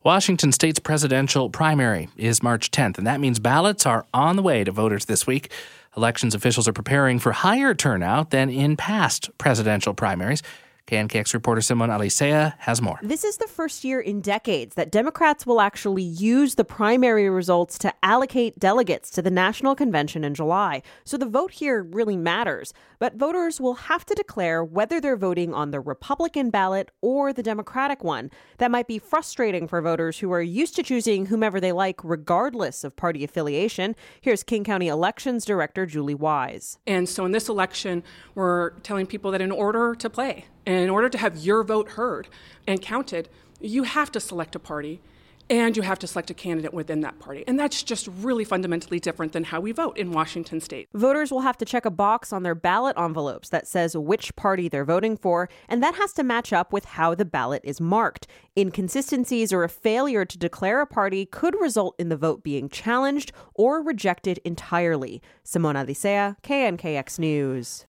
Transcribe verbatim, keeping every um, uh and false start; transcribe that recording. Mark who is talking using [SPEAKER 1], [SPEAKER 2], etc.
[SPEAKER 1] Washington State's presidential primary is March tenth, and that means ballots are on the way to voters this week. Elections officials are preparing for higher turnout than in past presidential primaries. K N K X reporter Simona Alicea has more.
[SPEAKER 2] This is the first year in decades that Democrats will actually use the primary results to allocate delegates to the national convention in July. So the vote here really matters. But voters will have to declare whether they're voting on the Republican ballot or the Democratic one. That might be frustrating for voters who are used to choosing whomever they like, regardless of party affiliation. Here's King County Elections Director Julie Wise.
[SPEAKER 3] And so in this election, we're telling people that in order to play, and in order to have your vote heard and counted, you have to select a party and you have to select a candidate within that party. And that's just really fundamentally different than how we vote in Washington State.
[SPEAKER 2] Voters will have to check a box on their ballot envelopes that says which party they're voting for, and that has to match up with how the ballot is marked. Inconsistencies or a failure to declare a party could result in the vote being challenged or rejected entirely. Simona Alicea, K N K X News.